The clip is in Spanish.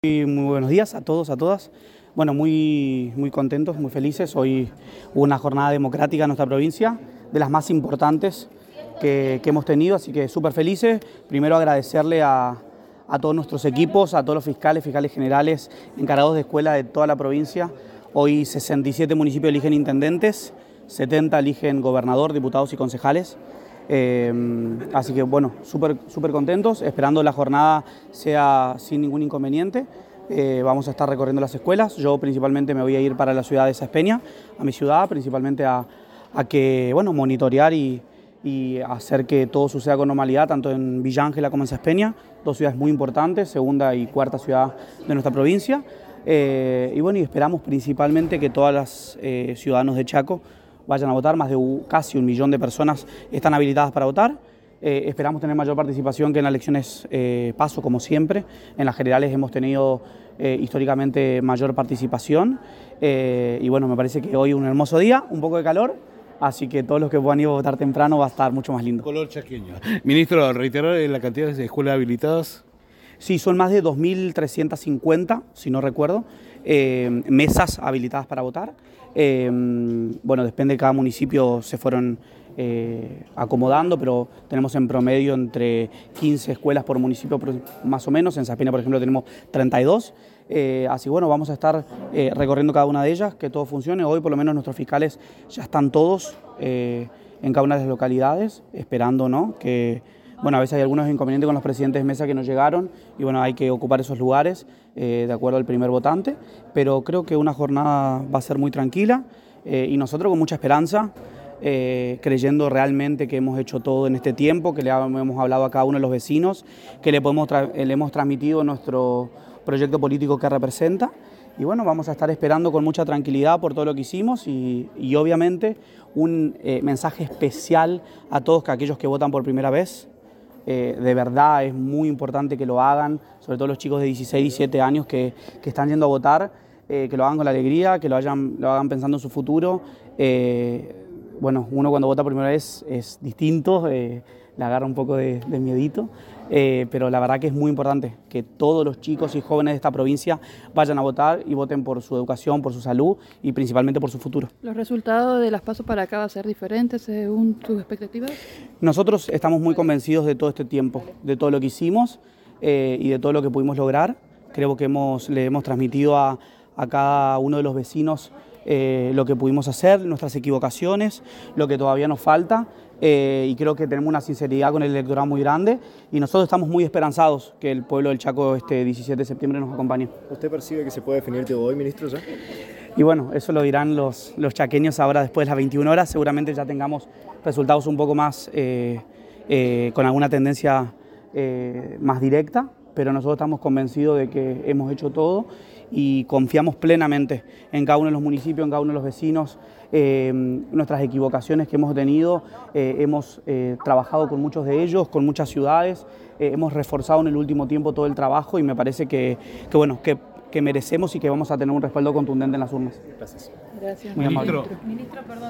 Muy buenos días a todos, a todas. Bueno, muy contentos, muy felices. Hoy hubo una jornada democrática en nuestra provincia, de las más importantes que hemos tenido, así que súper felices. Primero agradecerle a todos nuestros equipos, a todos los fiscales generales encargados de escuela de toda la provincia. Hoy 67 municipios eligen intendentes, 70 eligen gobernador, diputados y concejales. Así que bueno, súper contentos, esperando la jornada sea sin ningún inconveniente. Vamos a estar recorriendo las escuelas. Yo principalmente me voy a ir para la ciudad de Saspeña, a mi ciudad, principalmente a que, bueno, monitorear y hacer que todo suceda con normalidad, tanto en Villa Ángela como en Saspeña, dos ciudades muy importantes, segunda y cuarta ciudad de nuestra provincia. Y bueno, y esperamos principalmente que todas las ciudadanos de Chaco vayan a votar. Más de casi 1 millón de personas están habilitadas para votar. Esperamos tener mayor participación que en las elecciones PASO, como siempre. En las generales hemos tenido históricamente mayor participación. Y bueno, me parece que hoy un hermoso día, un poco de calor, así que todos los que puedan ir a votar temprano va a estar mucho más lindo. Color chaqueño. Ministro, reiterar la cantidad de escuelas habilitadas. Sí, son más de 2.350, si no recuerdo, mesas habilitadas para votar. Bueno, depende de cada municipio, se fueron acomodando, pero tenemos en promedio entre 15 escuelas por municipio más o menos. En Saspeña, por ejemplo, tenemos 32. Así bueno, vamos a estar recorriendo cada una de ellas, que todo funcione. Hoy por lo menos nuestros fiscales ya están todos en cada una de las localidades, esperando, ¿no? Que, bueno, a veces hay algunos inconvenientes con los presidentes de mesa que no llegaron y bueno, hay que ocupar esos lugares de acuerdo al primer votante, pero creo que una jornada va a ser muy tranquila y nosotros con mucha esperanza, creyendo realmente que hemos hecho todo en este tiempo, que le hemos hablado a cada uno de los vecinos, que le hemos transmitido nuestro proyecto político que representa. Y bueno, vamos a estar esperando con mucha tranquilidad por todo lo que hicimos y obviamente un mensaje especial a todos aquellos que votan por primera vez. De verdad es muy importante que lo hagan, sobre todo los chicos de 16, 17 años que están yendo a votar, que lo hagan con la alegría, que lo hagan pensando en su futuro. Bueno, uno cuando vota por primera vez es distinto, le agarra un poco de miedito, pero la verdad que es muy importante que todos los chicos y jóvenes de esta provincia vayan a votar y voten por su educación, por su salud y principalmente por su futuro. ¿Los resultados de las PASO para acá van a ser diferentes según tus expectativas? Nosotros estamos muy convencidos de todo este tiempo, de todo lo que hicimos y de todo lo que pudimos lograr. Creo que le hemos transmitido a cada uno de los vecinos lo que pudimos hacer, nuestras equivocaciones, lo que todavía nos falta. Y creo que tenemos una sinceridad con el electorado muy grande y nosotros estamos muy esperanzados que el pueblo del Chaco este 17 de septiembre nos acompañe. ¿Usted percibe que se puede definir todo hoy, ministro, ya? Y bueno, eso lo dirán los chaqueños ahora después de las 21 horas, seguramente ya tengamos resultados un poco más con alguna tendencia más directa, pero nosotros estamos convencidos de que hemos hecho todo y confiamos plenamente en cada uno de los municipios, en cada uno de los vecinos, nuestras equivocaciones que hemos tenido, hemos trabajado con muchos de ellos, con muchas ciudades, hemos reforzado en el último tiempo todo el trabajo y me parece que merecemos y que vamos a tener un respaldo contundente en las urnas. Gracias. Gracias. Muy amable. Ministro,